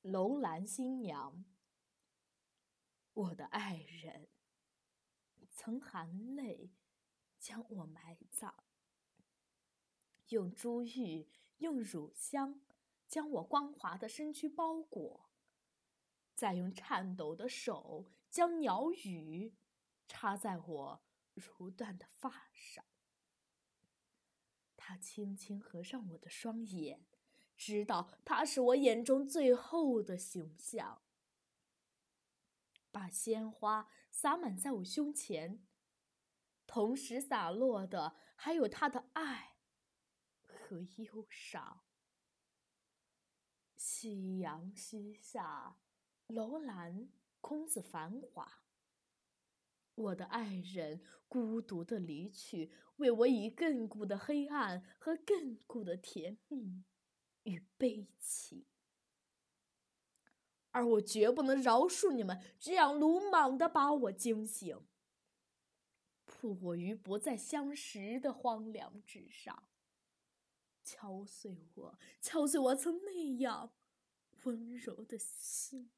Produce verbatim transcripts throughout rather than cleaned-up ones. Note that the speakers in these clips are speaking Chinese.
楼兰新娘。我的爱人曾含泪将我埋葬，用珠玉用乳香将我光滑的身躯包裹，再用颤抖的手将鸟语插在我如缎的发上。他轻轻合上我的双眼，知道他是我眼中最后的形象，把鲜花洒满在我胸前，同时洒落的还有他的爱和忧伤。夕阳西下，楼兰空自繁华。我的爱人孤独的离去，为我以亘古的黑暗和亘古的甜蜜与悲戚。而我绝不能饶恕你们这样鲁莽地把我惊醒，扑我于不再相识的荒凉之上，敲碎我，敲碎我曾那样温柔的心。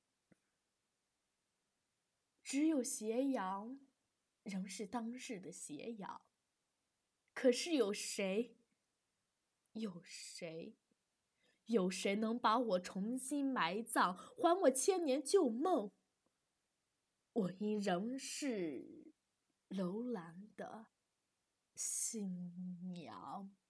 只有斜阳仍是当日的斜阳，可是有谁有谁有谁能把我重新埋葬，还我千年旧梦？我因仍是楼兰的新娘。